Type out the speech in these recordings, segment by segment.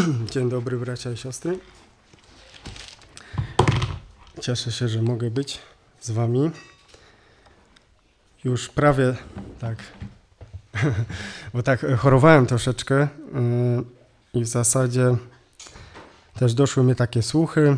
Dzień dobry, bracia i siostry. Cieszę się, że mogę być z wami. Już prawie tak, bo tak chorowałem troszeczkę i w zasadzie też doszły mnie takie słuchy,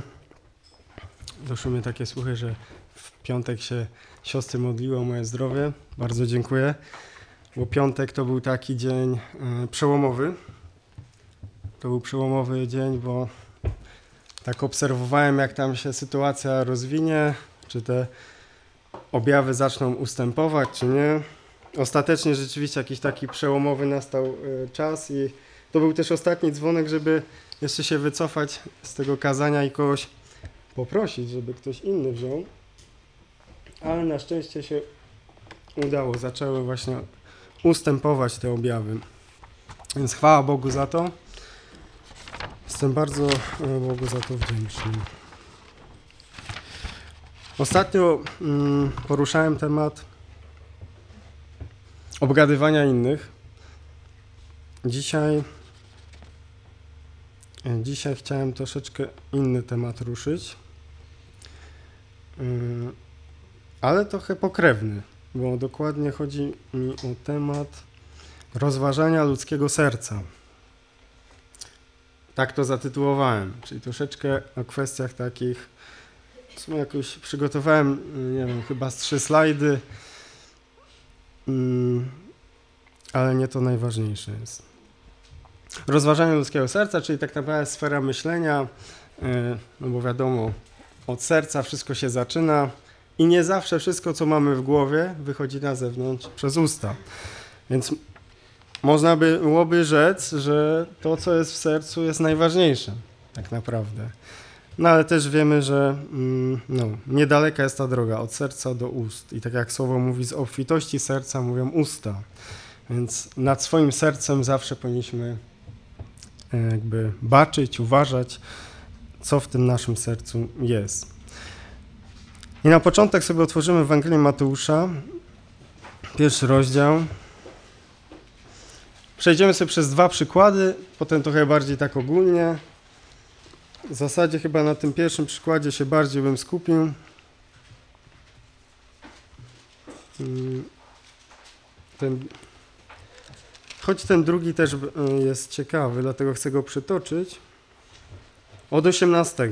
że w piątek się siostry modliły o moje zdrowie. Bardzo dziękuję, bo piątek to był taki dzień przełomowy. To był przełomowy dzień, bo tak obserwowałem, jak tam się sytuacja rozwinie, czy te objawy zaczną ustępować, czy nie. Ostatecznie rzeczywiście jakiś taki przełomowy nastał czas i to był też ostatni dzwonek, żeby jeszcze się wycofać z tego kazania i kogoś poprosić, żeby ktoś inny wziął. Ale na szczęście się udało, zaczęły właśnie ustępować te objawy. Więc chwała Bogu za to. Jestem bardzo Bogu za to wdzięczny. Ostatnio poruszałem temat obgadywania innych. Dzisiaj chciałem troszeczkę inny temat ruszyć, ale trochę pokrewny, bo dokładnie chodzi mi o temat rozważania ludzkiego serca. Tak to zatytułowałem, czyli troszeczkę o kwestiach takich, w sumie jakoś przygotowałem, nie wiem, chyba z 3 slajdy, ale nie to najważniejsze jest. Rozważanie ludzkiego serca, czyli tak naprawdę sfera myślenia, no bo wiadomo, od serca wszystko się zaczyna i nie zawsze wszystko, co mamy w głowie, wychodzi na zewnątrz przez usta. Więc można byłoby rzec, że to, co jest w sercu, jest najważniejsze, tak naprawdę. No ale też wiemy, że niedaleka jest ta droga od serca do ust. I tak jak słowo mówi, z obfitości serca mówią usta. Więc nad swoim sercem zawsze powinniśmy jakby baczyć, uważać, co w tym naszym sercu jest. I na początek sobie otworzymy Ewangelię Mateusza, 1 rozdział. Przejdziemy sobie przez 2 przykłady, potem trochę bardziej tak ogólnie. W zasadzie chyba na tym pierwszym przykładzie się bardziej bym skupił. Choć ten drugi też jest ciekawy, dlatego chcę go przytoczyć. Od 18.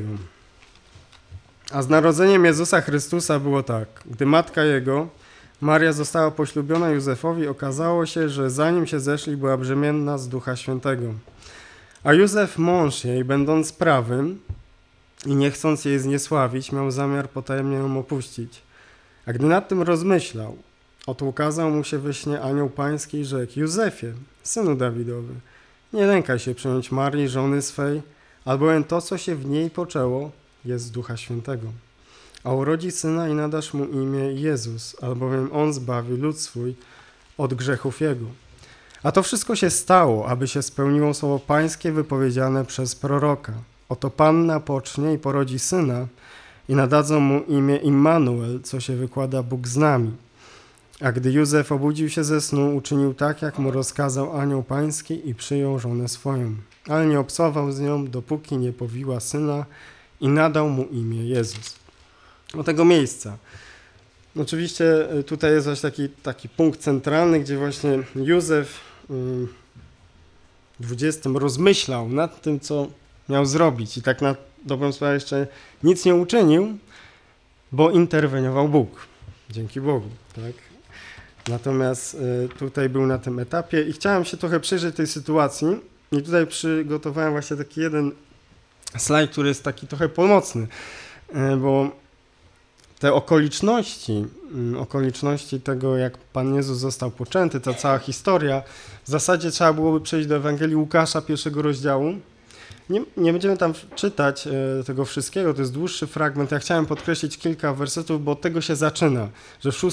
A z narodzeniem Jezusa Chrystusa było tak. Gdy matka Jego, Maria, została poślubiona Józefowi, okazało się, że zanim się zeszli, była brzemienna z Ducha Świętego. A Józef, mąż jej, będąc prawym i nie chcąc jej zniesławić, miał zamiar potajemnie ją opuścić. A gdy nad tym rozmyślał, oto ukazał mu się we śnie anioł pański i rzekł: Józefie, synu Dawidowy, nie lękaj się przyjąć Marii, żony swej, albowiem to, co się w niej poczęło, jest z Ducha Świętego. A urodzi syna i nadasz mu imię Jezus, albowiem on zbawi lud swój od grzechów jego. A to wszystko się stało, aby się spełniło słowo pańskie wypowiedziane przez proroka. Oto panna pocznie i porodzi syna i nadadzą mu imię Immanuel, co się wykłada Bóg z nami. A gdy Józef obudził się ze snu, uczynił tak, jak mu rozkazał anioł pański i przyjął żonę swoją. Ale nie obcował z nią, dopóki nie powiła syna i nadał mu imię Jezus. Do tego miejsca. Oczywiście tutaj jest właśnie taki punkt centralny, gdzie właśnie Józef w 20 rozmyślał nad tym, co miał zrobić i tak na dobrą sprawę jeszcze nic nie uczynił, bo interweniował Bóg. Dzięki Bogu, tak? Natomiast tutaj był na tym etapie i chciałem się trochę przyjrzeć tej sytuacji i tutaj przygotowałem właśnie taki jeden slajd, który jest taki trochę pomocny, bo te okoliczności tego, jak Pan Jezus został poczęty, ta cała historia, w zasadzie trzeba byłoby przejść do Ewangelii Łukasza, 1 rozdziału. Nie będziemy tam czytać tego wszystkiego, to jest dłuższy fragment. Ja chciałem podkreślić kilka wersetów, bo od tego się zaczyna, że w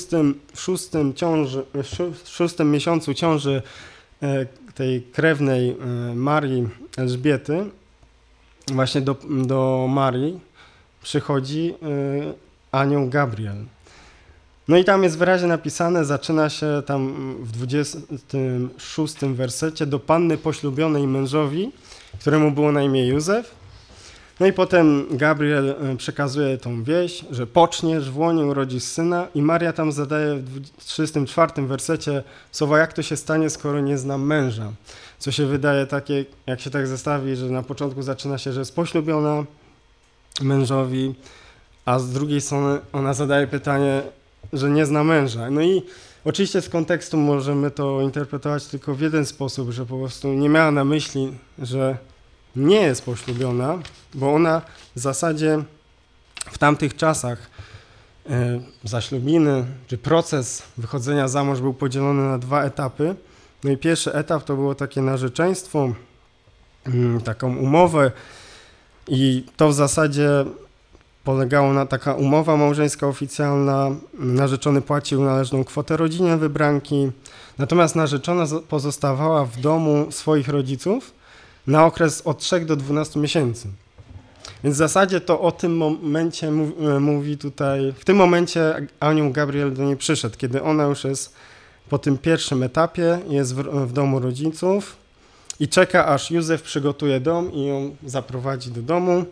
szóstym miesiącu ciąży tej krewnej Marii Elżbiety, właśnie do Marii przychodzi anioł Gabriel. No i tam jest wyraźnie napisane, zaczyna się tam w 26 wersecie: do panny poślubionej mężowi któremu było na imię Józef. No i potem Gabriel przekazuje tą wieść, że poczniesz, w łonie urodzisz syna i Maria tam zadaje w 34 wersecie słowa, jak to się stanie, skoro nie znam męża. Co się wydaje takie, jak się tak zestawi, że na początku zaczyna się, że jest poślubiona mężowi, a z drugiej strony ona zadaje pytanie, że nie zna męża. No i oczywiście z kontekstu możemy to interpretować tylko w jeden sposób, że po prostu nie miała na myśli, że nie jest poślubiona, bo ona w zasadzie w tamtych czasach zaślubiny, czy proces wychodzenia za mąż był podzielony na 2 etapy. No i pierwszy etap to było takie narzeczeństwo, taką umowę i to w zasadzie polegało na taka umowa małżeńska oficjalna, narzeczony płacił należną kwotę rodzinie wybranki, natomiast narzeczona pozostawała w domu swoich rodziców na okres od 3 do 12 miesięcy. Więc w zasadzie to o tym momencie mówi tutaj, w tym momencie anioł Gabriel do niej przyszedł, kiedy ona już jest po tym pierwszym etapie, jest w domu rodziców i czeka, aż Józef przygotuje dom i ją zaprowadzi do domu.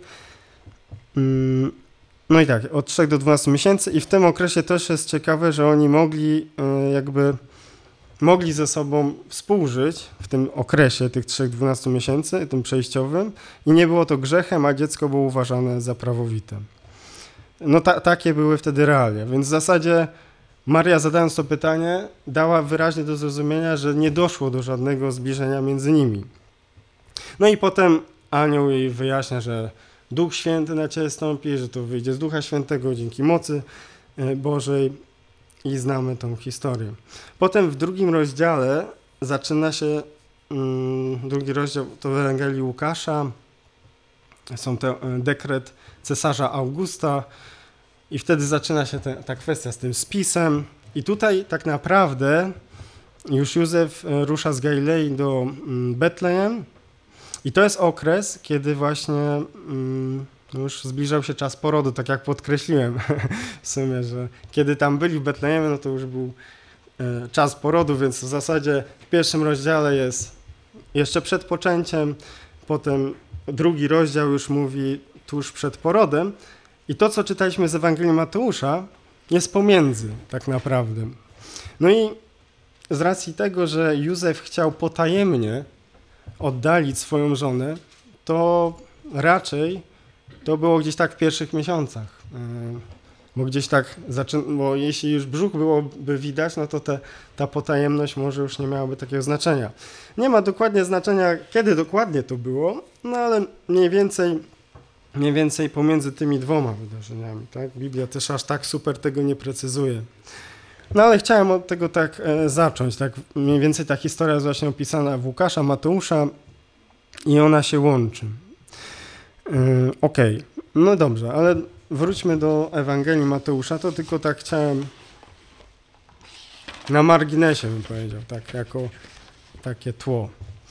No i tak, od 3 do 12 miesięcy i w tym okresie też jest ciekawe, że oni mogli ze sobą współżyć w tym okresie tych 3-12 miesięcy, tym przejściowym i nie było to grzechem, a dziecko było uważane za prawowite. No takie były wtedy realia, więc w zasadzie Maria, zadając to pytanie, dała wyraźnie do zrozumienia, że nie doszło do żadnego zbliżenia między nimi. No i potem anioł jej wyjaśnia, że Duch Święty na ciebie stąpi, że to wyjdzie z Ducha Świętego dzięki mocy Bożej i znamy tą historię. Potem w drugim rozdziale zaczyna się, drugi rozdział to w Ewangelii Łukasza, są te dekret cesarza Augusta i wtedy zaczyna się ta kwestia z tym spisem i tutaj tak naprawdę już Józef rusza z Galilei do Betlejem i to jest okres, kiedy właśnie już zbliżał się czas porodu, tak jak podkreśliłem w sumie, że kiedy tam byli w Betlejemie, no to już był czas porodu, więc w zasadzie w pierwszym rozdziale jest jeszcze przed poczęciem, potem drugi rozdział już mówi tuż przed porodem i to, co czytaliśmy z Ewangelii Mateusza, jest pomiędzy tak naprawdę. No i z racji tego, że Józef chciał potajemnie oddalić swoją żonę, to raczej to było gdzieś tak w pierwszych miesiącach. Bo gdzieś tak, bo jeśli już brzuch byłoby widać, no to ta potajemność może już nie miałaby takiego znaczenia. Nie ma dokładnie znaczenia, kiedy dokładnie to było, no ale mniej więcej pomiędzy tymi 2 wydarzeniami. Tak? Biblia też aż tak super tego nie precyzuje. No ale chciałem od tego tak zacząć. Tak? Mniej więcej ta historia jest właśnie opisana w Łukasza, Mateusza i ona się łączy. Okej, no dobrze, ale wróćmy do Ewangelii Mateusza, to tylko tak chciałem na marginesie bym powiedział, tak jako takie tło.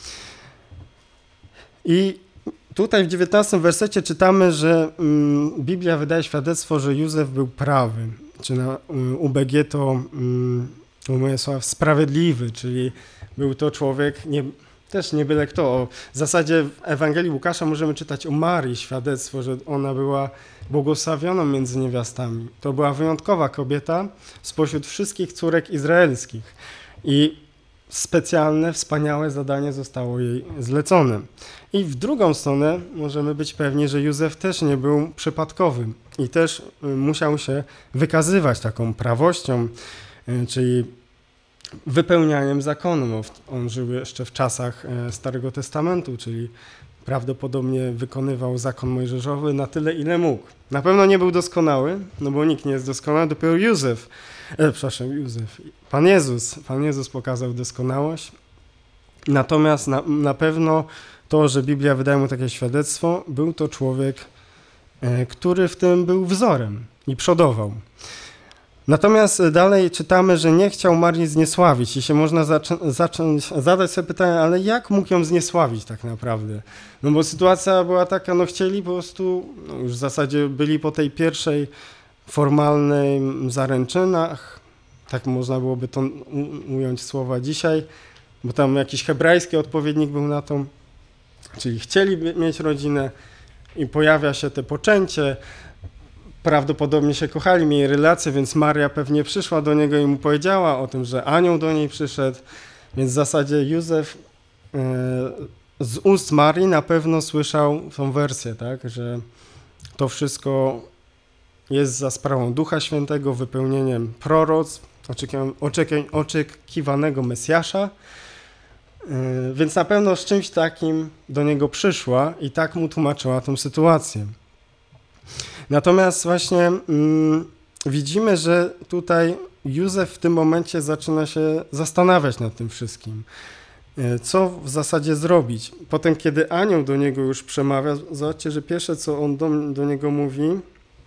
I tutaj w 19 wersecie czytamy, że Biblia wydaje świadectwo, że Józef był prawy, czy na UBG to moje słowa sprawiedliwy, czyli był to człowiek też nie byle kto. W zasadzie w Ewangelii Łukasza możemy czytać o Marii świadectwo, że ona była błogosławioną między niewiastami. To była wyjątkowa kobieta spośród wszystkich córek izraelskich i specjalne, wspaniałe zadanie zostało jej zlecone. I w drugą stronę możemy być pewni, że Józef też nie był przypadkowym i też musiał się wykazywać taką prawością, czyli wypełnianiem zakonu. On żył jeszcze w czasach Starego Testamentu, czyli prawdopodobnie wykonywał zakon mojżeszowy na tyle, ile mógł. Na pewno nie był doskonały, no bo nikt nie jest doskonały, dopiero Pan Jezus pokazał doskonałość. Natomiast na pewno to, że Biblia wydaje mu takie świadectwo, był to człowiek, który w tym był wzorem i przodował. Natomiast dalej czytamy, że nie chciał Marii zniesławić i się można zadać sobie pytanie, ale jak mógł ją zniesławić tak naprawdę? No bo sytuacja była taka, no chcieli po prostu, już w zasadzie byli po tej pierwszej formalnej zaręczynach, tak można byłoby to ująć słowa dzisiaj, bo tam jakiś hebrajski odpowiednik był na to. czyli chcieli mieć rodzinę i pojawia się te poczęcie, prawdopodobnie się kochali, mieli relacje, więc Maria pewnie przyszła do niego i mu powiedziała o tym, że anioł do niej przyszedł, więc w zasadzie Józef z ust Marii na pewno słyszał tą wersję, tak, że to wszystko jest za sprawą Ducha Świętego, wypełnieniem proroctw, oczekiwanego Mesjasza, więc na pewno z czymś takim do niego przyszła i tak mu tłumaczyła tę sytuację. Natomiast właśnie widzimy, że tutaj Józef w tym momencie zaczyna się zastanawiać nad tym wszystkim. Co w zasadzie zrobić? Potem, kiedy anioł do niego już przemawia, zobaczcie, że pierwsze, co on do niego mówi,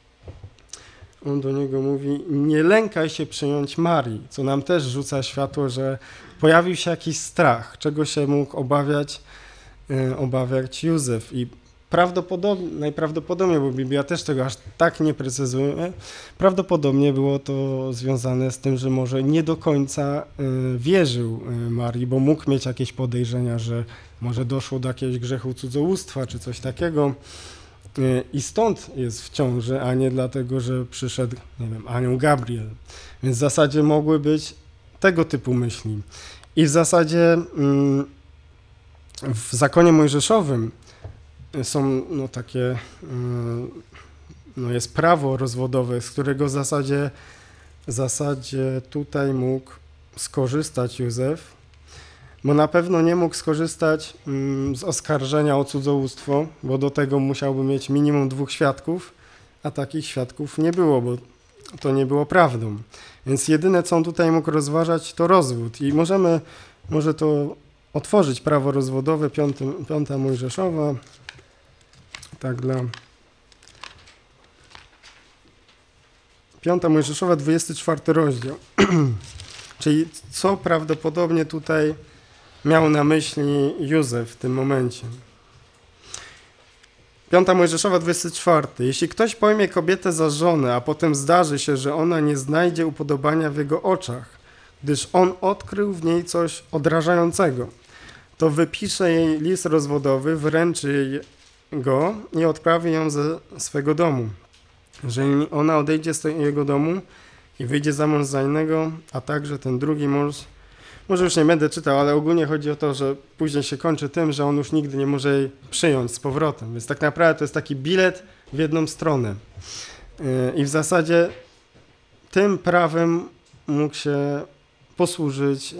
nie lękaj się przyjąć Marii, co nam też rzuca światło, że pojawił się jakiś strach, czego się mógł obawiać Józef. I najprawdopodobniej, bo Biblia też tego aż tak nie precyzuje, prawdopodobnie było to związane z tym, że może nie do końca wierzył Marii, bo mógł mieć jakieś podejrzenia, że może doszło do jakiegoś grzechu cudzołóstwa czy coś takiego. I stąd jest w ciąży, a nie dlatego, że przyszedł, nie wiem, anioł Gabriel. Więc w zasadzie mogły być tego typu myśli. I w zasadzie w zakonie mojżeszowym są takie, jest prawo rozwodowe, z którego w zasadzie tutaj mógł skorzystać Józef, bo na pewno nie mógł skorzystać z oskarżenia o cudzołóstwo, bo do tego musiałby mieć minimum 2 świadków, a takich świadków nie było, bo to nie było prawdą. Więc jedyne, co on tutaj mógł rozważać, to rozwód. I może to otworzyć prawo rozwodowe, 5 Mojżeszowa, tak dla 5 Mojżeszowa, 24 rozdział. Czyli co prawdopodobnie tutaj miał na myśli Józef w tym momencie. 5 Mojżeszowa, 24. Jeśli ktoś pojmie kobietę za żonę, a potem zdarzy się, że ona nie znajdzie upodobania w jego oczach, gdyż on odkrył w niej coś odrażającego, to wypisze jej list rozwodowy, wręczy go i odprawi ją ze swego domu. Jeżeli ona odejdzie z jego domu i wyjdzie za mąż za innego, a także ten drugi mąż, może już nie będę czytał, ale ogólnie chodzi o to, że później się kończy tym, że on już nigdy nie może jej przyjąć z powrotem. Więc tak naprawdę to jest taki bilet w jedną stronę. I w zasadzie tym prawem mógł się posłużyć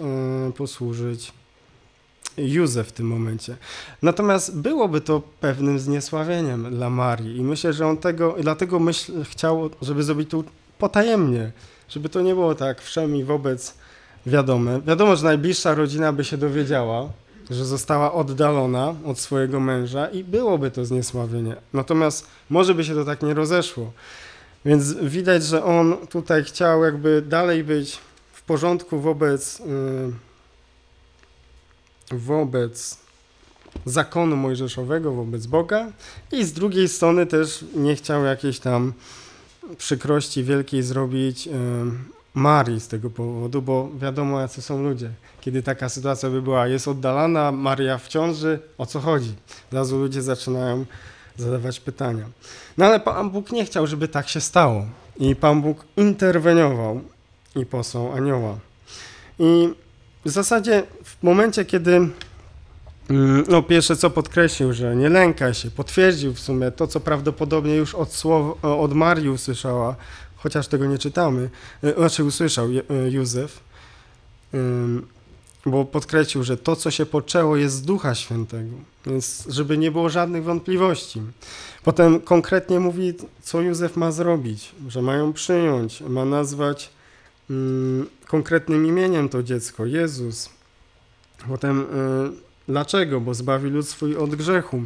Józef w tym momencie. Natomiast byłoby to pewnym zniesławieniem dla Marii i myślę, że on dlatego chciał, żeby zrobić to potajemnie, żeby to nie było tak wszemi wobec wiadome. Wiadomo, że najbliższa rodzina by się dowiedziała, że została oddalona od swojego męża i byłoby to zniesławienie. Natomiast może by się to tak nie rozeszło. Więc widać, że on tutaj chciał jakby dalej być w porządku wobec zakonu mojżeszowego, wobec Boga i z drugiej strony też nie chciał jakiejś tam przykrości wielkiej zrobić Marii z tego powodu, bo wiadomo, jacy są ludzie. Kiedy taka sytuacja by była, jest oddalana, Maria w ciąży, o co chodzi? Od razu ludzie zaczynają zadawać pytania. No ale Pan Bóg nie chciał, żeby tak się stało. I Pan Bóg interweniował i posłał anioła. I w zasadzie w momencie, kiedy pierwsze co podkreślił, że nie lękaj się, potwierdził w sumie to, co prawdopodobnie już od Marii usłyszała, chociaż tego nie czytamy, usłyszał Józef, bo podkreślił, że to, co się poczęło, jest z Ducha Świętego, więc żeby nie było żadnych wątpliwości. Potem konkretnie mówi, co Józef ma zrobić, że mają przyjąć, ma nazwać konkretnym imieniem to dziecko, Jezus. Potem dlaczego? Bo zbawi lud swój od grzechu.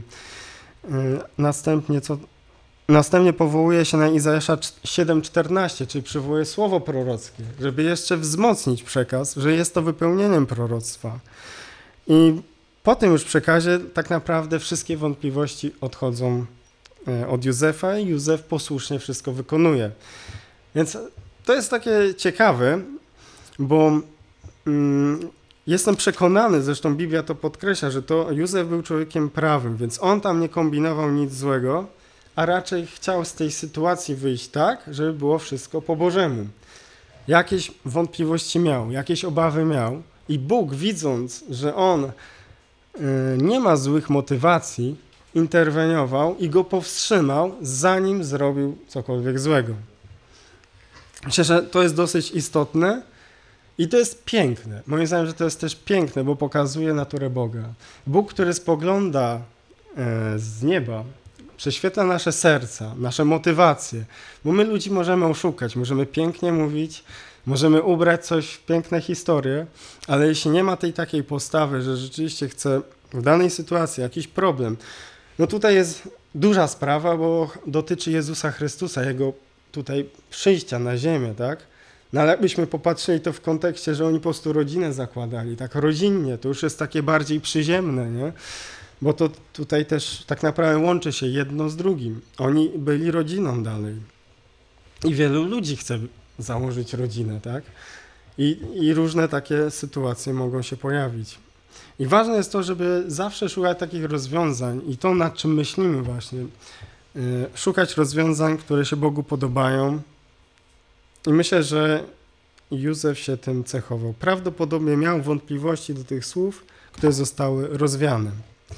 Następnie powołuje się na Izajasza 7,14, czyli przywołuje słowo prorockie, żeby jeszcze wzmocnić przekaz, że jest to wypełnieniem proroctwa. I po tym już przekazie tak naprawdę wszystkie wątpliwości odchodzą od Józefa i Józef posłusznie wszystko wykonuje. Więc to jest takie ciekawe, bo jestem przekonany, zresztą Biblia to podkreśla, że to Józef był człowiekiem prawym, więc on tam nie kombinował nic złego, a raczej chciał z tej sytuacji wyjść tak, żeby było wszystko po Bożemu. Jakieś wątpliwości miał, jakieś obawy miał i Bóg, widząc, że on nie ma złych motywacji, interweniował i go powstrzymał, zanim zrobił cokolwiek złego. Myślę, że to jest dosyć istotne i to jest piękne. Moim zdaniem, że to jest też piękne, bo pokazuje naturę Boga. Bóg, który spogląda z nieba, prześwietla nasze serca, nasze motywacje, bo my ludzi możemy oszukać, możemy pięknie mówić, możemy ubrać coś w piękne historie, ale jeśli nie ma tej takiej postawy, że rzeczywiście chce w danej sytuacji jakiś problem, no tutaj jest duża sprawa, bo dotyczy Jezusa Chrystusa, Jego tutaj przyjścia na ziemię, tak? No ale jakbyśmy popatrzyli to w kontekście, że oni po prostu rodzinę zakładali, tak rodzinnie, to już jest takie bardziej przyziemne, nie? Bo to tutaj też tak naprawdę łączy się jedno z drugim. Oni byli rodziną dalej. I wielu ludzi chce założyć rodzinę, tak? I różne takie sytuacje mogą się pojawić. I ważne jest to, żeby zawsze szukać takich rozwiązań i to, nad czym myślimy właśnie. Szukać rozwiązań, które się Bogu podobają. I myślę, że Józef się tym cechował. Prawdopodobnie miał wątpliwości do tych słów, które zostały rozwiane.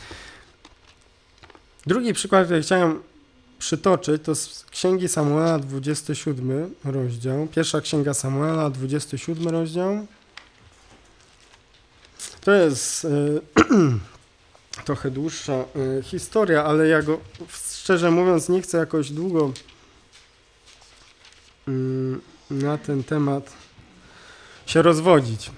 Drugi przykład, który chciałem przytoczyć, to z Księgi Samuela, 27 rozdział. Pierwsza Księga Samuela, 27 rozdział. To jest trochę dłuższa historia, ale ja go, szczerze mówiąc, nie chcę jakoś długo na ten temat się rozwodzić.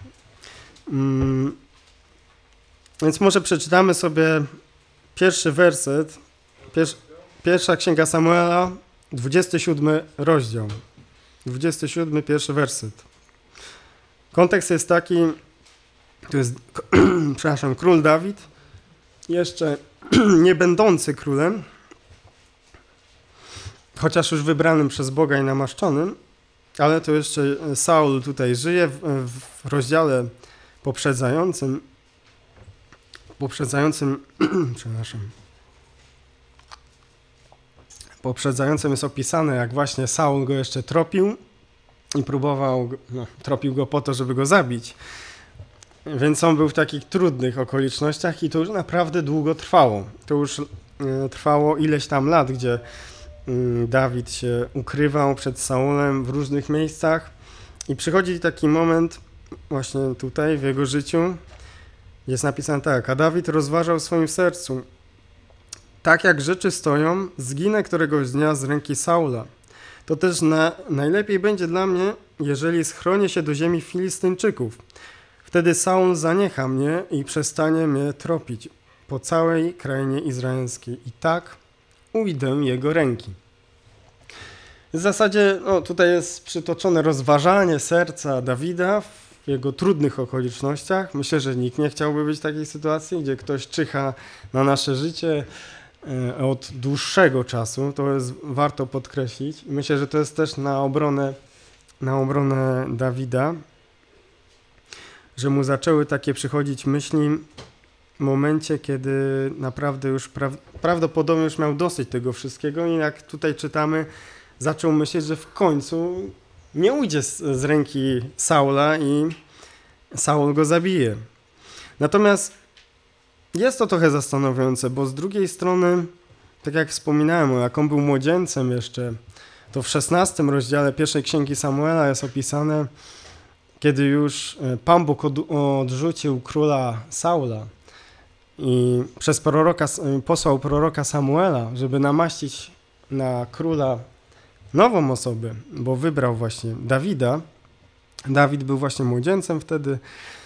Więc może przeczytamy sobie pierwszy werset, pierwsza Księga Samuela, 27 rozdział, 27, pierwszy werset. Kontekst jest taki, to jest, przepraszam, król Dawid, jeszcze nie będący królem, chociaż już wybranym przez Boga i namaszczonym, ale to jeszcze Saul tutaj żyje w rozdziale poprzedzającym, przepraszam, poprzedzającym jest opisane, jak właśnie Saul go jeszcze tropił i tropił go po to, żeby go zabić. Więc on był w takich trudnych okolicznościach i to już naprawdę długo trwało. To już trwało ileś tam lat, gdzie Dawid się ukrywał przed Saulem w różnych miejscach i przychodzi taki moment właśnie tutaj w jego życiu, jest napisane tak: a Dawid rozważał w swoim sercu, tak jak rzeczy stoją, zginę któregoś dnia z ręki Saula. To też najlepiej będzie dla mnie, jeżeli schronię się do ziemi Filistyńczyków. Wtedy Saul zaniecha mnie i przestanie mnie tropić po całej krainie izraelskiej i tak ujdę jego ręki. W zasadzie tutaj jest przytoczone rozważanie serca Dawida w jego trudnych okolicznościach. Myślę, że nikt nie chciałby być w takiej sytuacji, gdzie ktoś czyha na nasze życie od dłuższego czasu. To jest warto podkreślić. Myślę, że to jest też na obronę Dawida, że mu zaczęły takie przychodzić myśli w momencie, kiedy naprawdę już prawdopodobnie już miał dosyć tego wszystkiego i jak tutaj czytamy, zaczął myśleć, że w końcu nie ujdzie z ręki Saula i Saul go zabije. Natomiast jest to trochę zastanawiające, bo z drugiej strony, tak jak wspominałem, jak on był młodzieńcem jeszcze, to w 16 rozdziale pierwszej Księgi Samuela jest opisane, kiedy już Pan Bóg odrzucił króla Saula i posłał proroka Samuela, żeby namaścić na króla nową osobę, bo wybrał właśnie Dawida. Dawid był właśnie młodzieńcem wtedy.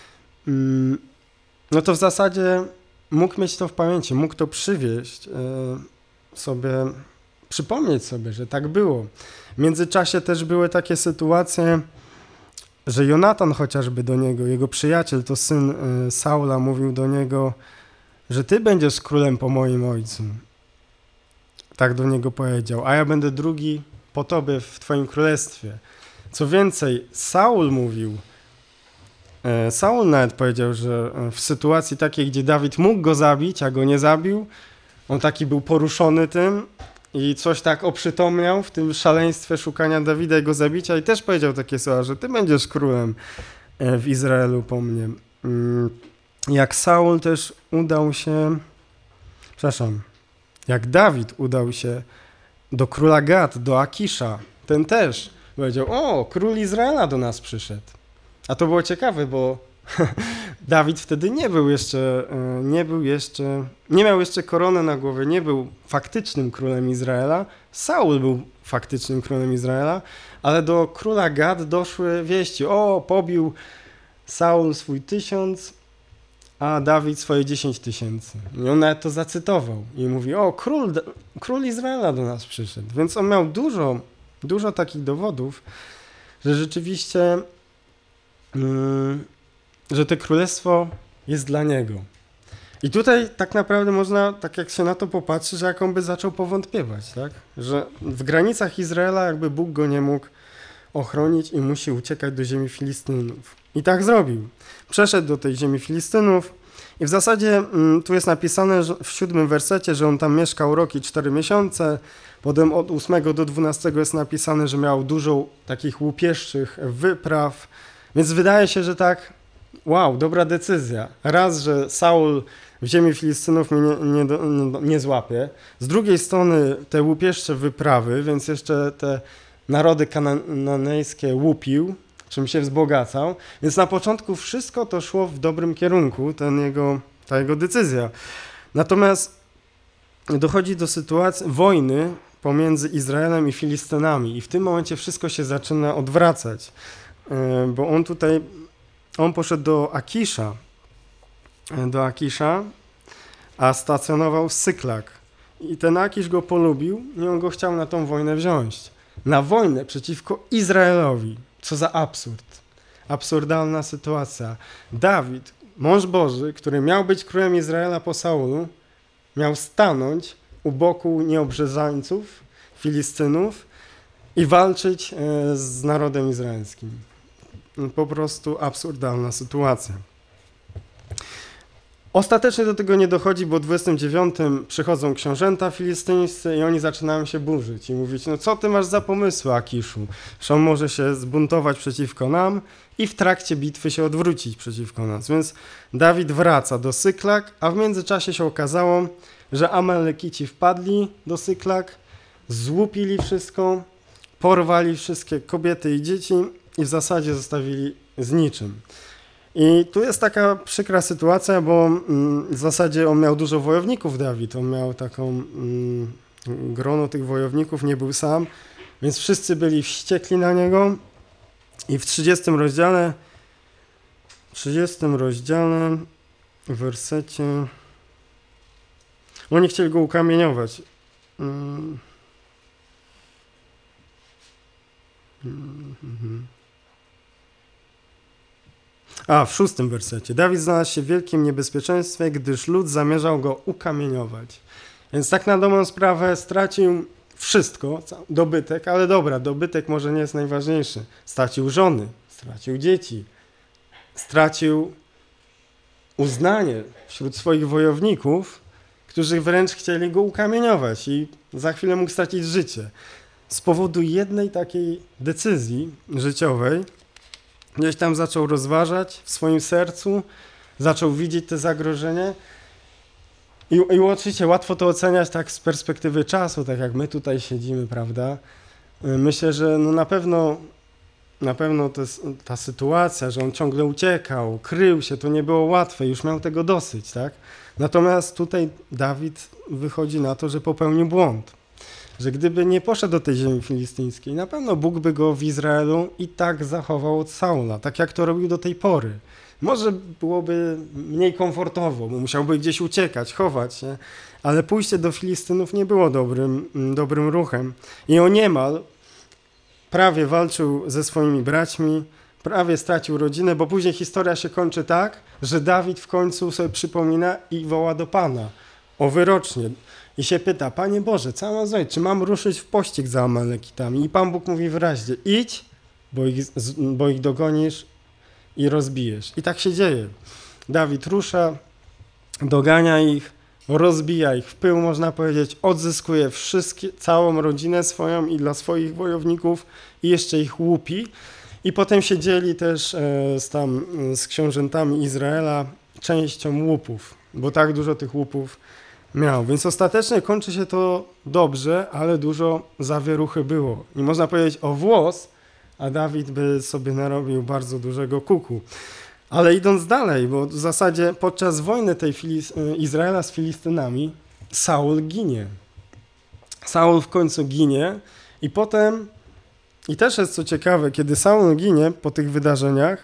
No to w zasadzie mógł mieć to w pamięci, mógł to przywieźć sobie, przypomnieć sobie, że tak było. W międzyczasie też były takie sytuacje, że Jonatan chociażby do niego, jego przyjaciel, to syn Saula, mówił do niego, że ty będziesz królem po moim ojcu. Tak do niego powiedział, a ja będę drugi po tobie w twoim królestwie. Co więcej, Saul mówił, Saul nawet powiedział, że w sytuacji takiej, gdzie Dawid mógł go zabić, a go nie zabił, on taki był poruszony tym i coś tak oprzytomniał w tym szaleństwie szukania Dawida i go zabicia i też powiedział takie słowa, że ty będziesz królem w Izraelu po mnie. Jak Saul też udał się, jak Dawid udał się do króla Gad, do Akisza, ten też powiedział, o, król Izraela do nas przyszedł. A to było ciekawe, bo Dawid wtedy nie miał jeszcze korony na głowie, nie był faktycznym królem Izraela. Saul był faktycznym królem Izraela, ale do króla Gad doszły wieści. O, pobił Saul swój 1000, a Dawid swoje 10 000. I on nawet to zacytował. I mówi, o, król Izraela do nas przyszedł. Więc on miał dużo takich dowodów, że rzeczywiście że to królestwo jest dla niego. I tutaj tak naprawdę można, tak jak się na to popatrzy, że jak on by zaczął powątpiewać, tak? Że w granicach Izraela jakby Bóg go nie mógł ochronić i musi uciekać do ziemi Filistynów. I tak zrobił. Przeszedł do tej ziemi Filistynów i w zasadzie tu jest napisane że w 7 wersecie, że on tam mieszkał rok i 4 miesiące. Potem od 8 do 12 jest napisane, że miał dużo takich łupieszczych wypraw. Więc wydaje się, że tak, wow, dobra decyzja. Raz, że Saul w ziemi Filistynów mnie nie złapie. Z drugiej strony te łupieszcze wyprawy, więc jeszcze te narody kananejskie łupił, czym się wzbogacał. Więc na początku wszystko to szło w dobrym kierunku, ta jego decyzja. Natomiast dochodzi do sytuacji wojny pomiędzy Izraelem i Filistynami i w tym momencie wszystko się zaczyna odwracać. Bo on poszedł do Akisza, a stacjonował w Syklak. I ten Akisz go polubił i on go chciał na tą wojnę wziąć. Na wojnę przeciwko Izraelowi. Co za absurd. Absurdalna sytuacja. Dawid, mąż Boży, który miał być królem Izraela po Saulu, miał stanąć u boku nieobrzezańców, Filistynów i walczyć z narodem izraelskim. Po prostu absurdalna sytuacja. Ostatecznie do tego nie dochodzi, bo w 29 przychodzą książęta filistyńscy i oni zaczynają się burzyć i mówić, no co ty masz za pomysły, Akiszu, że on może się zbuntować przeciwko nam i w trakcie bitwy się odwrócić przeciwko nas. Więc Dawid wraca do Syklak, a w międzyczasie się okazało, że Amalekici wpadli do Syklak, złupili wszystko, porwali wszystkie kobiety i dzieci i w zasadzie zostawili z niczym. I tu jest taka przykra sytuacja, bo w zasadzie on miał dużo wojowników, Dawid. On miał taką grono tych wojowników, nie był sam, więc wszyscy byli wściekli na niego. I w 30 rozdziale w wersecie oni chcieli go ukamieniować. W 6 wersecie. Dawid znalazł się w wielkim niebezpieczeństwie, gdyż lud zamierzał go ukamieniować. Więc tak na dobrą sprawę stracił wszystko, dobytek, ale dobra, dobytek może nie jest najważniejszy. Stracił żony, stracił dzieci, stracił uznanie wśród swoich wojowników, którzy wręcz chcieli go ukamieniować i za chwilę mógł stracić życie. Z powodu jednej takiej decyzji życiowej gdzieś tam zaczął rozważać w swoim sercu, zaczął widzieć te zagrożenie i oczywiście łatwo to oceniać tak z perspektywy czasu, tak jak my tutaj siedzimy, prawda? Myślę, że no na pewno ta sytuacja, że on ciągle uciekał, krył się, to nie było łatwe, już miał tego dosyć, tak? Natomiast tutaj Dawid wychodzi na to, że popełnił błąd. Że gdyby nie poszedł do tej ziemi filistyńskiej, na pewno Bóg by go w Izraelu i tak zachował od Saula, tak jak to robił do tej pory. Może byłoby mniej komfortowo, bo musiałby gdzieś uciekać, chować się, ale pójście do Filistynów nie było dobrym ruchem. I on niemal prawie walczył ze swoimi braćmi, prawie stracił rodzinę, bo później historia się kończy tak, że Dawid w końcu sobie przypomina i woła do Pana o wyrocznie. I się pyta, Panie Boże, co mam zrobić? Czy mam ruszyć w pościg za Amalekitami? I Pan Bóg mówi wyraźnie, idź, bo ich dogonisz i rozbijesz. I tak się dzieje. Dawid rusza, dogania ich, rozbija ich w pył, można powiedzieć, odzyskuje całą rodzinę swoją i dla swoich wojowników i jeszcze ich łupi. I potem się dzieli też z książętami Izraela częścią łupów, bo tak dużo tych łupów miał. Więc ostatecznie kończy się to dobrze, ale dużo zawieruchy było. I można powiedzieć o włos, a Dawid by sobie narobił bardzo dużego kuku. Ale idąc dalej, bo w zasadzie podczas wojny tej Izraela z Filistynami Saul ginie. Saul w końcu ginie i potem, i też jest co ciekawe, kiedy Saul ginie po tych wydarzeniach,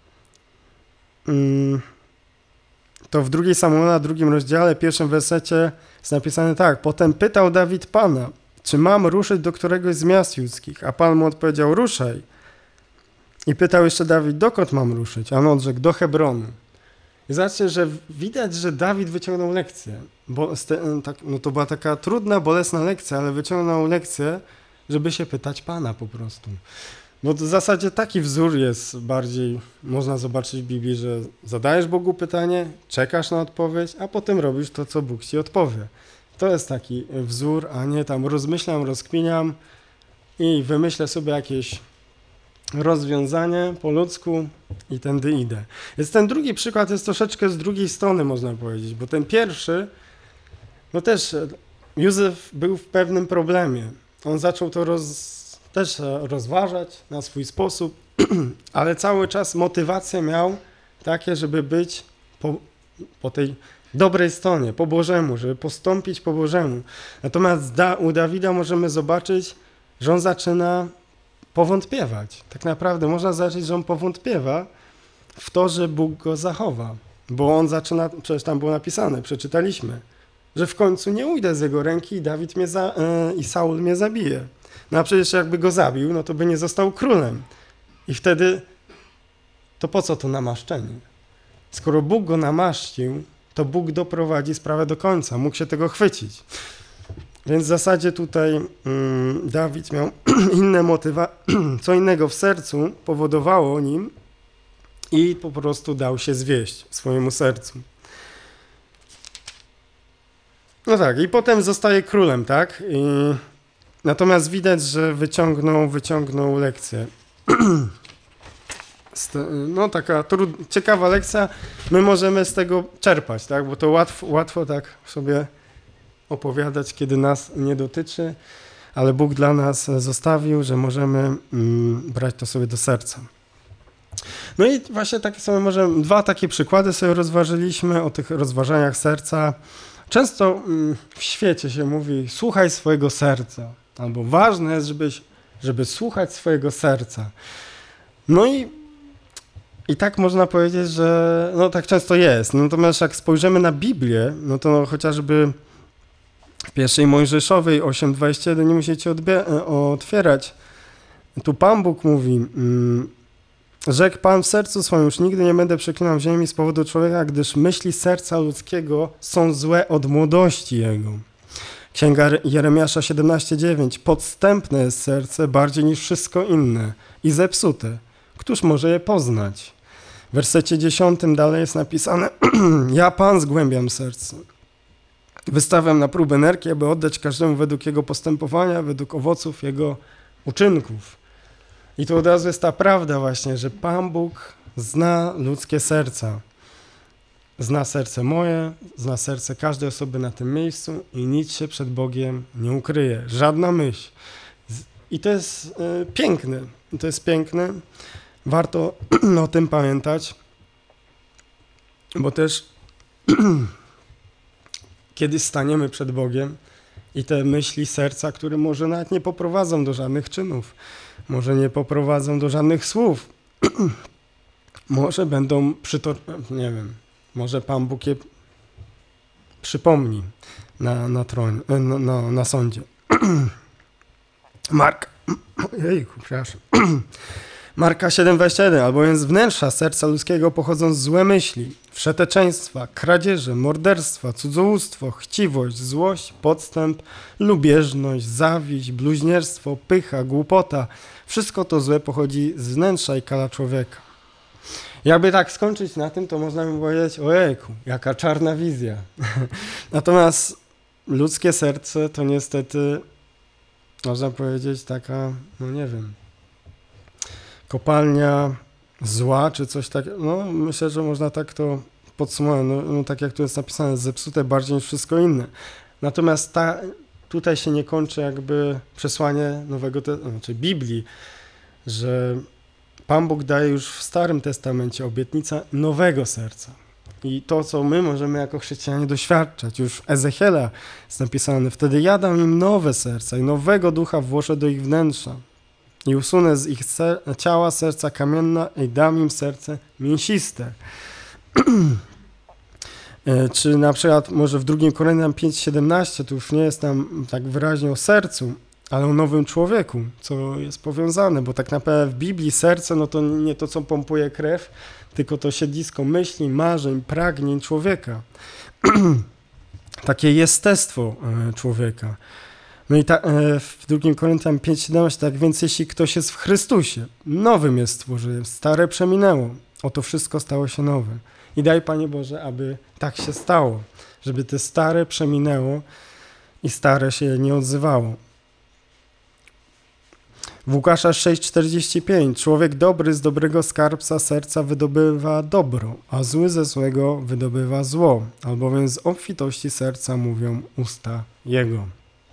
to w 2 Samuela, 2 rozdziale, 1 wersecie jest napisane tak. Potem pytał Dawid Pana, czy mam ruszyć do któregoś z miast judzkich? A Pan mu odpowiedział, ruszaj. I pytał jeszcze Dawid, dokąd mam ruszyć? A on odrzekł, do Hebronu. I zobaczcie, że widać, że Dawid wyciągnął lekcję. Bo to była taka trudna, bolesna lekcja, ale wyciągnął lekcję, żeby się pytać Pana po prostu. No to w zasadzie taki wzór jest bardziej, można zobaczyć w Biblii, że zadajesz Bogu pytanie, czekasz na odpowiedź, a potem robisz to, co Bóg ci odpowie. To jest taki wzór, a nie tam rozmyślam, rozkminiam i wymyślę sobie jakieś rozwiązanie po ludzku i tędy idę. Więc ten drugi przykład jest troszeczkę z drugiej strony, można powiedzieć, bo ten pierwszy, no też Józef był w pewnym problemie. On zaczął to też rozważać na swój sposób, ale cały czas motywację miał takie, żeby być po tej dobrej stronie, po Bożemu, żeby postąpić po Bożemu. Natomiast u Dawida możemy zobaczyć, że on zaczyna powątpiewać. Tak naprawdę można zobaczyć, że on powątpiewa w to, że Bóg go zachowa. Bo on zaczyna, przecież tam było napisane, przeczytaliśmy, że w końcu nie ujdę z jego ręki i i Saul mnie zabije. No a przecież jakby go zabił, no to by nie został królem. I wtedy to po co to namaszczenie? Skoro Bóg go namaszcił, to Bóg doprowadzi sprawę do końca. Mógł się tego chwycić. Więc w zasadzie tutaj Dawid miał inne co innego w sercu powodowało nim i po prostu dał się zwieść swojemu sercu. No tak, i potem zostaje królem, tak? Natomiast widać, że wyciągnął lekcję. No taka ciekawa lekcja, my możemy z tego czerpać, tak? Bo to łatwo tak sobie opowiadać, kiedy nas nie dotyczy, ale Bóg dla nas zostawił, że możemy brać to sobie do serca. No i właśnie takie sobie dwa takie przykłady sobie rozważyliśmy o tych rozważaniach serca. Często w świecie się mówi, słuchaj swojego serca, albo ważne jest, żeby słuchać swojego serca. No i tak można powiedzieć, że no tak często jest. Natomiast jak spojrzymy na Biblię, no to chociażby w 1 Mojżeszowej 8:21 nie musicie otwierać. Tu Pan Bóg mówi, rzekł Pan w sercu swoim, już nigdy nie będę przeklinał ziemi z powodu człowieka, gdyż myśli serca ludzkiego są złe od młodości jego. Księga Jeremiasza 17:9. Podstępne jest serce bardziej niż wszystko inne i zepsute. Któż może je poznać? W wersecie 10 dalej jest napisane, ja Pan zgłębiam serce. Wystawiam na próbę nerki, aby oddać każdemu według jego postępowania, według owoców jego uczynków. I tu od razu jest ta prawda właśnie, że Pan Bóg zna ludzkie serca. Zna serce moje, zna serce każdej osoby na tym miejscu i nic się przed Bogiem nie ukryje. Żadna myśl. I to jest piękne. To jest piękne. Warto o tym pamiętać, bo też kiedy staniemy przed Bogiem i te myśli serca, które może nawet nie poprowadzą do żadnych czynów, może nie poprowadzą do żadnych słów, może będą nie wiem, może Pan Bóg je przypomni na tronie, na sądzie. Marka 7:21, albowiem z wnętrza serca ludzkiego pochodzą złe myśli, wszeteczeństwa, kradzieże, morderstwa, cudzołóstwo, chciwość, złość, podstęp, lubieżność, zawiść, bluźnierstwo, pycha, głupota. Wszystko to złe pochodzi z wnętrza i kala człowieka. Jakby tak skończyć na tym, to można by powiedzieć, ojejku, jaka czarna wizja. Natomiast ludzkie serce to niestety, można powiedzieć, taka, no nie wiem, kopalnia zła, czy coś takiego. No myślę, że można tak to podsumować. No, tak jak tu jest napisane, zepsute bardziej niż wszystko inne. Natomiast tutaj się nie kończy jakby przesłanie znaczy Biblii, że Pan Bóg daje już w Starym Testamencie obietnicę nowego serca. I to, co my możemy jako chrześcijanie doświadczać, już w Ezechiela jest napisane, wtedy ja dam im nowe serca i nowego ducha włożę do ich wnętrza i usunę z ich ciała serca kamienne i dam im serce mięsiste. Czy na przykład może w 2 Koryntian 5:17 to już nie jest tam tak wyraźnie o sercu, ale o nowym człowieku, co jest powiązane, bo tak naprawdę w Biblii serce no to nie to, co pompuje krew, tylko to siedlisko myśli, marzeń, pragnień człowieka. Takie jestestwo człowieka. No i w 2 Koryntian 5:17, tak więc jeśli ktoś jest w Chrystusie, nowym jest stworzeniem, stare przeminęło, oto wszystko stało się nowe. I daj, Panie Boże, aby tak się stało, żeby te stare przeminęło i stare się nie odzywało. W Łukasza 6:45 człowiek dobry z dobrego skarbca serca wydobywa dobro, a zły ze złego wydobywa zło, albowiem z obfitości serca mówią usta jego.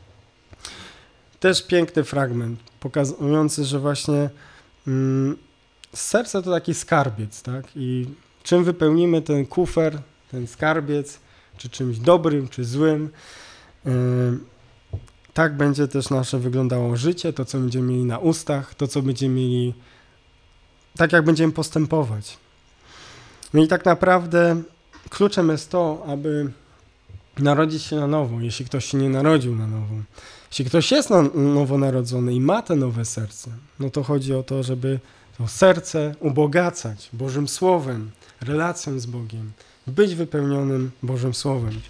Też piękny fragment, pokazujący, że właśnie serce to taki skarbiec, tak? I czym wypełnimy ten kufer, ten skarbiec, czy czymś dobrym, czy złym, tak będzie też nasze wyglądało życie, to co będziemy mieli na ustach, to co będziemy mieli, tak jak będziemy postępować. No i tak naprawdę kluczem jest to, aby narodzić się na nowo, jeśli ktoś się nie narodził na nowo. Jeśli ktoś jest nowonarodzony i ma te nowe serce, no to chodzi o to, żeby to serce ubogacać Bożym Słowem, relacją z Bogiem, być wypełnionym Bożym Słowem.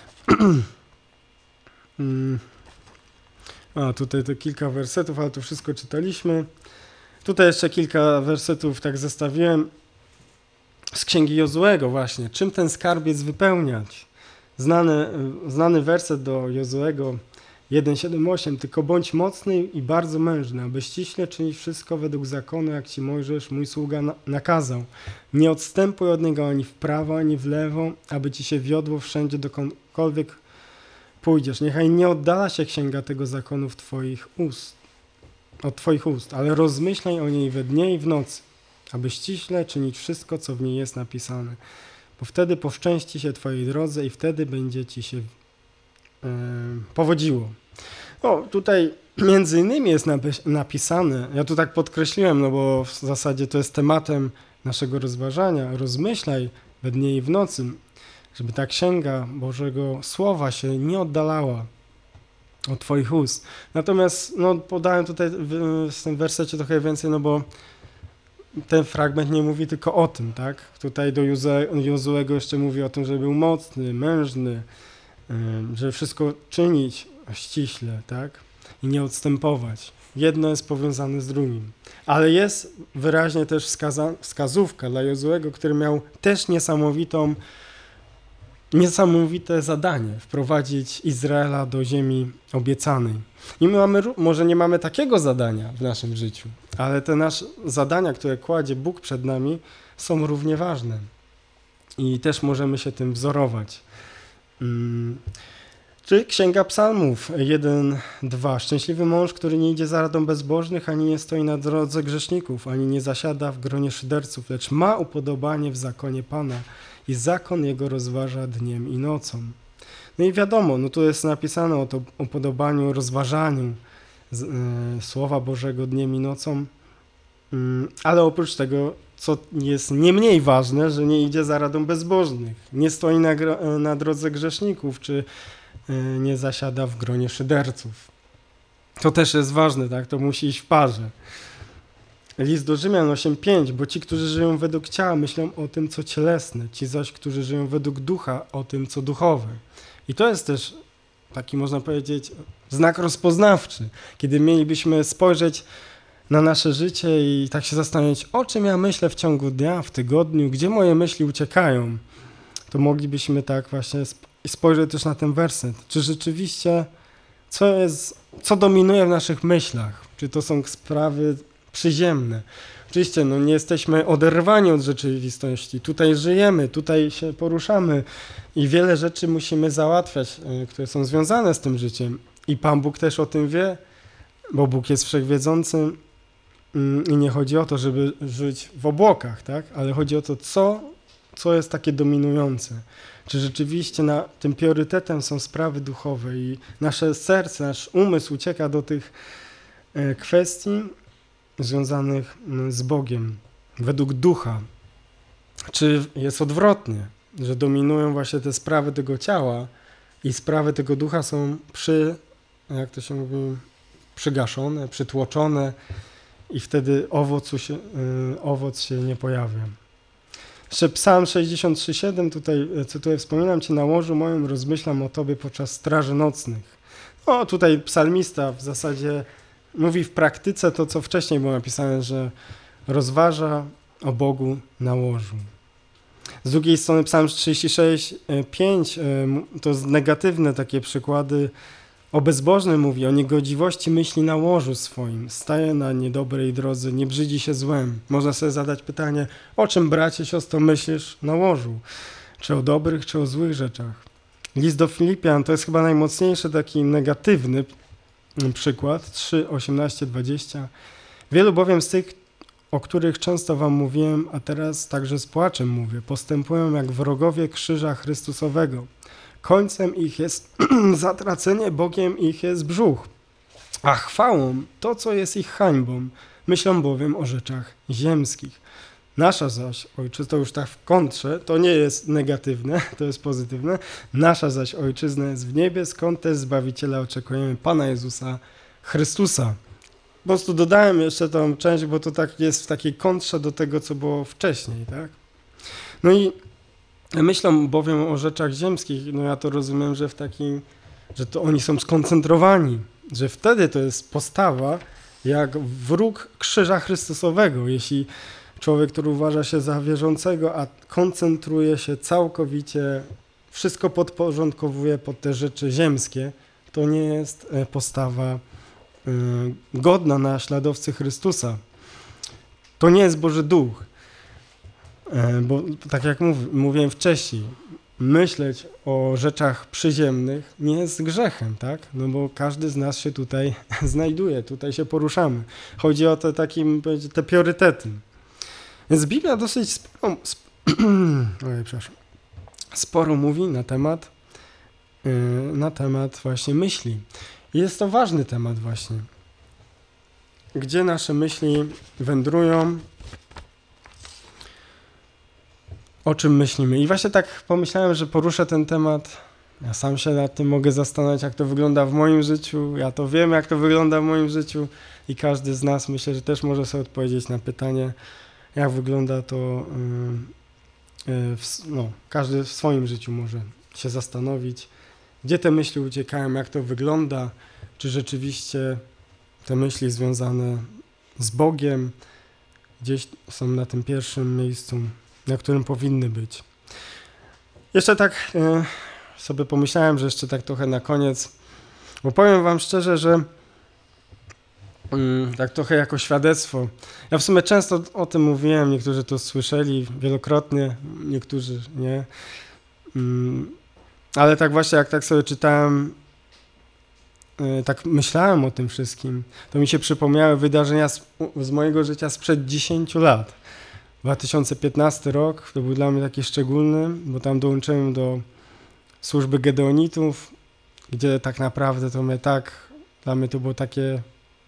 A tutaj to kilka wersetów, ale to wszystko czytaliśmy. Tutaj jeszcze kilka wersetów tak zestawiłem z Księgi Jozuego właśnie. Czym ten skarbiec wypełniać? Znany werset do Jozuego 1:7-8. Tylko bądź mocny i bardzo mężny, aby ściśle czynić wszystko według zakonu, jak ci Mojżesz, mój sługa, nakazał. Nie odstępuj od niego ani w prawo, ani w lewo, aby ci się wiodło wszędzie, dokądkolwiek pójdziesz. Niechaj nie oddala się księga tego zakonu od twoich ust, ale rozmyślaj o niej we dnie i w nocy, aby ściśle czynić wszystko, co w niej jest napisane. Bo wtedy poszczęści się twojej drodze i wtedy będzie ci się powodziło. Tutaj między innymi jest napisane, ja tu tak podkreśliłem, no bo w zasadzie to jest tematem naszego rozważania, rozmyślaj we dnie i w nocy, żeby ta księga Bożego Słowa się nie oddalała od twoich ust. Natomiast podałem tutaj w tym wersecie trochę więcej, no bo ten fragment nie mówi tylko o tym, tak? Tutaj do Jozuego jeszcze mówi o tym, że był mocny, mężny, żeby wszystko czynić ściśle, tak? I nie odstępować. Jedno jest powiązane z drugim. Ale jest wyraźnie też wskazówka dla Jozuego, który miał też niesamowite zadanie wprowadzić Izraela do ziemi obiecanej. I my może nie mamy takiego zadania w naszym życiu, ale te nasze zadania, które kładzie Bóg przed nami, są równie ważne. I też możemy się tym wzorować. Czy Księga Psalmów 1:2. Szczęśliwy mąż, który nie idzie za radą bezbożnych, ani nie stoi na drodze grzeszników, ani nie zasiada w gronie szyderców, lecz ma upodobanie w zakonie Pana i zakon jego rozważa dniem i nocą. No i wiadomo, tu jest napisane o to upodobaniu, rozważaniu Słowa Bożego dniem i nocą, ale oprócz tego, co jest nie mniej ważne, że nie idzie za radą bezbożnych, nie stoi na drodze grzeszników, czy nie zasiada w gronie szyderców. To też jest ważne, tak? To musi iść w parze. List do Rzymian 8:5, bo ci, którzy żyją według ciała, myślą o tym, co cielesne, ci zaś, którzy żyją według ducha, o tym, co duchowe. I to jest też taki, można powiedzieć, znak rozpoznawczy, kiedy mielibyśmy spojrzeć na nasze życie i tak się zastanawiać, o czym ja myślę w ciągu dnia, w tygodniu, gdzie moje myśli uciekają, to moglibyśmy tak właśnie spojrzeć też na ten werset. Czy rzeczywiście, co dominuje w naszych myślach? Czy to są sprawy przyziemne? Oczywiście nie jesteśmy oderwani od rzeczywistości. Tutaj żyjemy, tutaj się poruszamy i wiele rzeczy musimy załatwiać, które są związane z tym życiem. I Pan Bóg też o tym wie, bo Bóg jest wszechwiedzący i nie chodzi o to, żeby żyć w obłokach, tak? Ale chodzi o to, co jest takie dominujące. Czy rzeczywiście tym priorytetem są sprawy duchowe i nasze serce, nasz umysł ucieka do tych kwestii związanych z Bogiem, według ducha. Czy jest odwrotnie, że dominują właśnie te sprawy tego ciała i sprawy tego ducha są jak to się mówi, przygaszone, przytłoczone i wtedy owoc się nie pojawia. Jeszcze Psalm 63,7, tutaj cytuję, wspominam Cię na łożu moim, rozmyślam o Tobie podczas straży nocnych. Tutaj psalmista w zasadzie mówi w praktyce to, co wcześniej było napisane, że rozważa o Bogu na łożu. Z drugiej strony Psalm 36,5 to jest negatywne takie przykłady. O bezbożnym mówi, o niegodziwości myśli na łożu swoim, staje na niedobrej drodze, nie brzydzi się złem. Można sobie zadać pytanie, o czym, bracie, siostro, myślisz na łożu? Czy o dobrych, czy o złych rzeczach? List do Filipian to jest chyba najmocniejszy taki negatywny przykład, 3, 18, 20. Wielu bowiem z tych, o których często wam mówiłem, a teraz także z płaczem mówię, postępują jak wrogowie krzyża Chrystusowego. Końcem ich jest zatracenie, Bogiem ich jest brzuch, a chwałą to, co jest ich hańbą. Myślą bowiem o rzeczach ziemskich. Nasza zaś, ojczyzna, to już tak w kontrze, to nie jest negatywne, to jest pozytywne. Nasza zaś ojczyzna jest w niebie, skąd też Zbawiciela oczekujemy, Pana Jezusa Chrystusa. Po prostu dodałem jeszcze tą część, bo to tak jest w takiej kontrze do tego, co było wcześniej, tak? No i myślą bowiem o rzeczach ziemskich, ja to rozumiem, że to oni są skoncentrowani, że wtedy to jest postawa jak wróg krzyża Chrystusowego, jeśli człowiek, który uważa się za wierzącego, a koncentruje się całkowicie, wszystko podporządkowuje pod te rzeczy ziemskie, to nie jest postawa godna naśladowcy Chrystusa. To nie jest Boży Duch. Bo tak jak mówiłem wcześniej, myśleć o rzeczach przyziemnych nie jest grzechem, tak? Bo każdy z nas się tutaj znajduje, tutaj się poruszamy. Chodzi o te priorytety. Więc Biblia dosyć sporo mówi na temat właśnie myśli. I jest to ważny temat właśnie. Gdzie nasze myśli wędrują, o czym myślimy. I właśnie tak pomyślałem, że poruszę ten temat. Ja sam się nad tym mogę zastanawiać, jak to wygląda w moim życiu. Ja to wiem, jak to wygląda w moim życiu i każdy z nas, myślę, że też może sobie odpowiedzieć na pytanie, jak wygląda to, każdy w swoim życiu może się zastanowić, gdzie te myśli uciekają, jak to wygląda, czy rzeczywiście te myśli związane z Bogiem gdzieś są na tym pierwszym miejscu, na którym powinny być. Jeszcze tak sobie pomyślałem, że jeszcze tak trochę na koniec, bo powiem wam szczerze, że tak trochę jako świadectwo. Ja w sumie często o tym mówiłem, niektórzy to słyszeli wielokrotnie, niektórzy nie. Ale tak właśnie, jak tak sobie czytałem, tak myślałem o tym wszystkim, to mi się przypomniały wydarzenia z mojego życia sprzed 10 lat. 2015 rok to był dla mnie taki szczególny, bo tam dołączyłem do służby Gedeonitów, gdzie tak naprawdę dla mnie to było takie,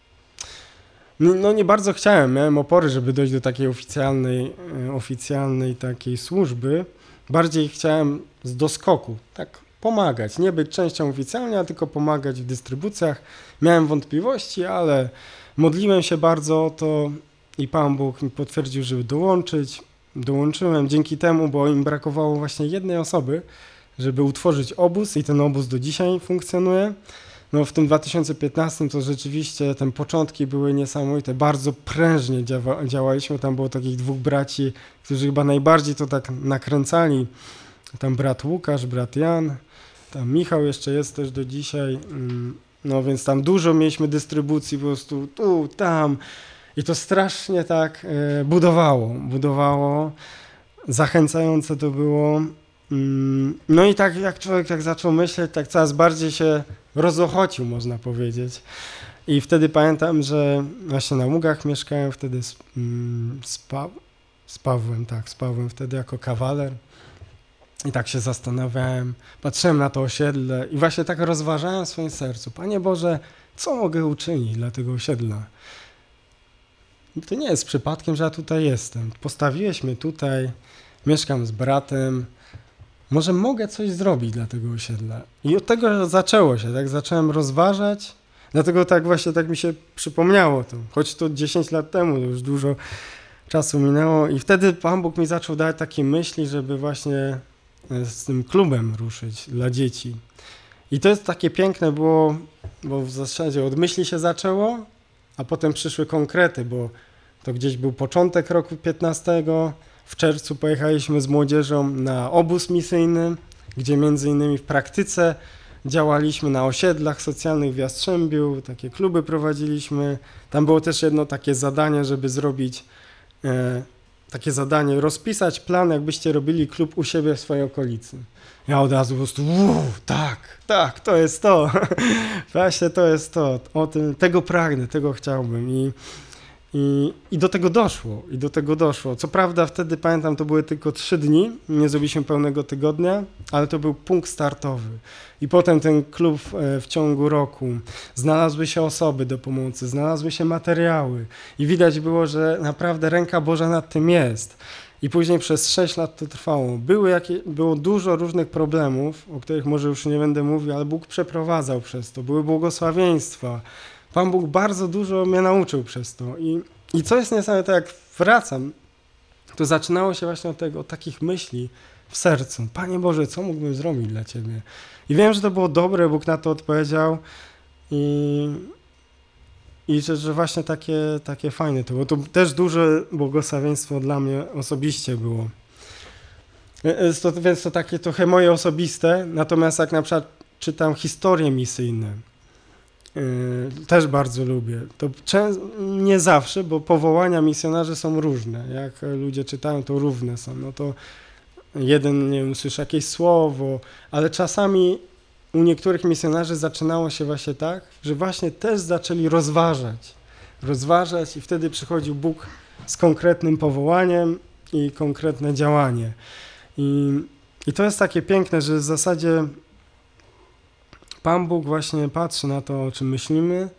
nie bardzo miałem opory, żeby dojść do takiej oficjalnej takiej służby. Bardziej chciałem z doskoku, tak pomagać, nie być częścią oficjalnie, a tylko pomagać w dystrybucjach. Miałem wątpliwości, ale modliłem się bardzo o to i Pan Bóg mi potwierdził, żeby dołączyć. Dołączyłem dzięki temu, bo im brakowało właśnie jednej osoby, żeby utworzyć obóz i ten obóz do dzisiaj funkcjonuje. no w tym 2015 to rzeczywiście te początki były niesamowite, bardzo prężnie działaliśmy, tam było takich dwóch braci, którzy chyba najbardziej to tak nakręcali, tam brat Łukasz, brat Jan, tam Michał jeszcze jest też do dzisiaj, no więc tam dużo mieliśmy dystrybucji po prostu tu, tam i to strasznie tak budowało, zachęcające to było. No i tak jak człowiek tak zaczął myśleć, tak coraz bardziej się rozochocił, można powiedzieć. I wtedy pamiętam, że właśnie na Ługach mieszkałem wtedy z Pawłem wtedy jako kawaler. I tak się zastanawiałem, patrzyłem na to osiedle i właśnie tak rozważałem w swoim sercu. Panie Boże, co mogę uczynić dla tego osiedla? I to nie jest przypadkiem, że ja tutaj jestem. Postawiłeś mnie tutaj, mieszkam z bratem. Może mogę coś zrobić dla tego osiedla. I od tego zaczęło się, tak zacząłem rozważać. Dlatego tak właśnie tak mi się przypomniało to. Choć to 10 lat temu, to już dużo czasu minęło. I wtedy Pan Bóg mi zaczął dać takie myśli, żeby właśnie z tym klubem ruszyć dla dzieci. I to jest takie piękne było, bo w zasadzie od myśli się zaczęło, a potem przyszły konkrety, bo to gdzieś był początek roku 15. W czerwcu pojechaliśmy z młodzieżą na obóz misyjny, gdzie między innymi w praktyce działaliśmy na osiedlach socjalnych w Jastrzębiu, takie kluby prowadziliśmy. Tam było też jedno takie zadanie, żeby zrobić rozpisać plan, jakbyście robili klub u siebie w swojej okolicy. Ja od razu po prostu, tak, to jest to. Właśnie to jest to. Tego pragnę, tego chciałbym. I do tego doszło. Co prawda wtedy, pamiętam, to były tylko 3 dni, nie zrobiliśmy pełnego tygodnia, ale to był punkt startowy. I potem ten klub w ciągu roku, znalazły się osoby do pomocy, znalazły się materiały i widać było, że naprawdę ręka Boża nad tym jest. I później przez 6 lat to trwało. Było dużo różnych problemów, o których może już nie będę mówił, ale Bóg przeprowadzał przez to. Były błogosławieństwa. Pan Bóg bardzo dużo mnie nauczył przez to. I co jest niesamowite, jak wracam, to zaczynało się właśnie od takich myśli w sercu. Panie Boże, co mógłbym zrobić dla Ciebie? I wiem, że to było dobre, Bóg na to odpowiedział i że właśnie takie fajne to było. To też duże błogosławieństwo dla mnie osobiście było. Więc to takie trochę moje osobiste, natomiast jak na przykład czytam historie misyjne, też bardzo lubię. To nie zawsze, bo powołania misjonarzy są różne. Jak ludzie czytają, to równe są. No to jeden, nie wiem, słyszy jakieś słowo, ale czasami u niektórych misjonarzy zaczynało się właśnie tak, że właśnie też zaczęli rozważać i wtedy przychodził Bóg z konkretnym powołaniem i konkretne działanie. I to jest takie piękne, że w zasadzie Pan Bóg właśnie patrzy na to, o czym myślimy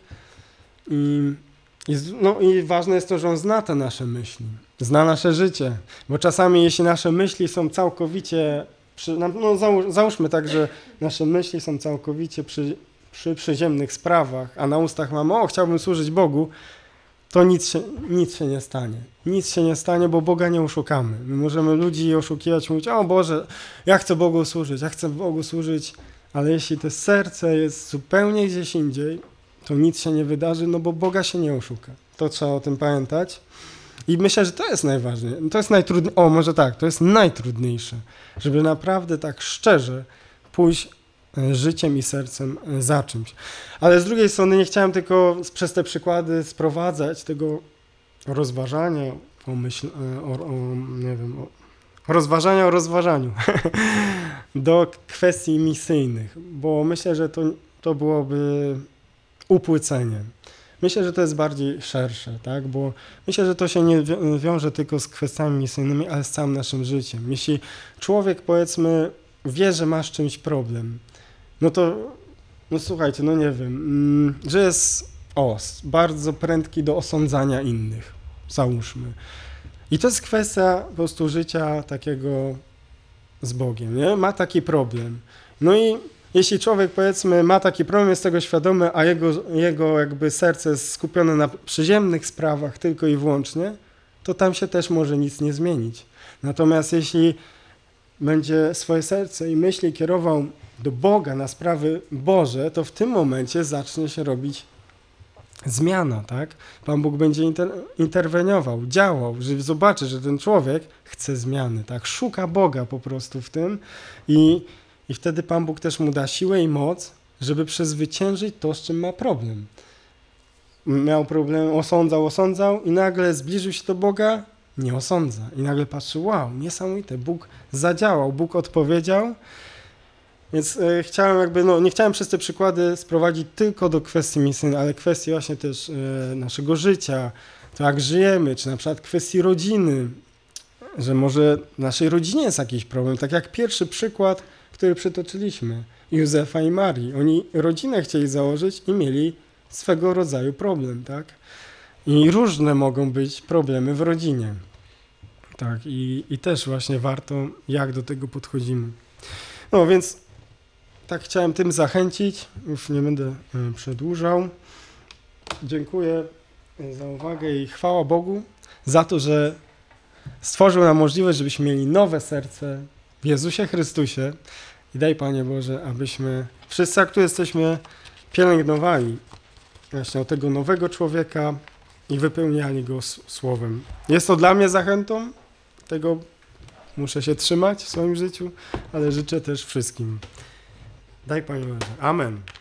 i ważne jest to, że On zna te nasze myśli, zna nasze życie, bo czasami jeśli nasze myśli są całkowicie, załóżmy tak, że nasze myśli są całkowicie przy przyziemnych sprawach, a na ustach mamy, chciałbym służyć Bogu, to nic się nie stanie. Nic się nie stanie, bo Boga nie oszukamy. My możemy ludzi oszukiwać, mówić, o Boże, ja chcę Bogu służyć, ale jeśli to serce jest zupełnie gdzieś indziej, to nic się nie wydarzy, no bo Boga się nie oszuka. To trzeba o tym pamiętać. I myślę, że to jest najważniejsze. To jest to jest najtrudniejsze, żeby naprawdę tak szczerze pójść życiem i sercem za czymś. Ale z drugiej strony nie chciałem tylko przez te przykłady sprowadzać tego rozważania o rozważaniu do kwestii misyjnych, bo myślę, że to byłoby upłycenie. Myślę, że to jest bardziej szersze, tak? Bo myślę, że to się nie wiąże tylko z kwestiami misyjnymi, ale z całym naszym życiem. Jeśli człowiek, powiedzmy, wie, że ma z czymś problem, słuchajcie, nie wiem, że jest bardzo prędki do osądzania innych, załóżmy. I to jest kwestia po prostu życia takiego z Bogiem, nie? Ma taki problem. No i jeśli człowiek, powiedzmy, ma taki problem, jest tego świadomy, a jego jakby serce jest skupione na przyziemnych sprawach tylko i wyłącznie, to tam się też może nic nie zmienić. Natomiast jeśli będzie swoje serce i myśli kierował do Boga, na sprawy Boże, to w tym momencie zacznie się robić zmiana, tak? Pan Bóg będzie interweniował, działał, że zobaczy, że ten człowiek chce zmiany, tak? Szuka Boga po prostu w tym i wtedy Pan Bóg też mu da siłę i moc, żeby przezwyciężyć to, z czym ma problem. Miał problem, osądzał i nagle zbliżył się do Boga, nie osądza. I nagle patrzy, wow, niesamowite, Bóg zadziałał, Bóg odpowiedział. Więc chciałem nie chciałem przez te przykłady sprowadzić tylko do kwestii misyjnej, ale kwestii właśnie też naszego życia, to jak żyjemy, czy na przykład kwestii rodziny, że może w naszej rodzinie jest jakiś problem. Tak jak pierwszy przykład, który przytoczyliśmy, Józefa i Marii. Oni rodzinę chcieli założyć i mieli swego rodzaju problem, tak? I różne mogą być problemy w rodzinie. Tak, i też właśnie warto, jak do tego podchodzimy. No więc tak chciałem tym zachęcić, już nie będę przedłużał. Dziękuję za uwagę i chwała Bogu za to, że stworzył nam możliwość, żebyśmy mieli nowe serce w Jezusie Chrystusie. I daj, Panie Boże, abyśmy wszyscy, jak tu jesteśmy, pielęgnowali właśnie o tego nowego człowieka i wypełniali go słowem. Jest to dla mnie zachętą, tego muszę się trzymać w swoim życiu, ale życzę też wszystkim. Daj, Panie Boże. Amen.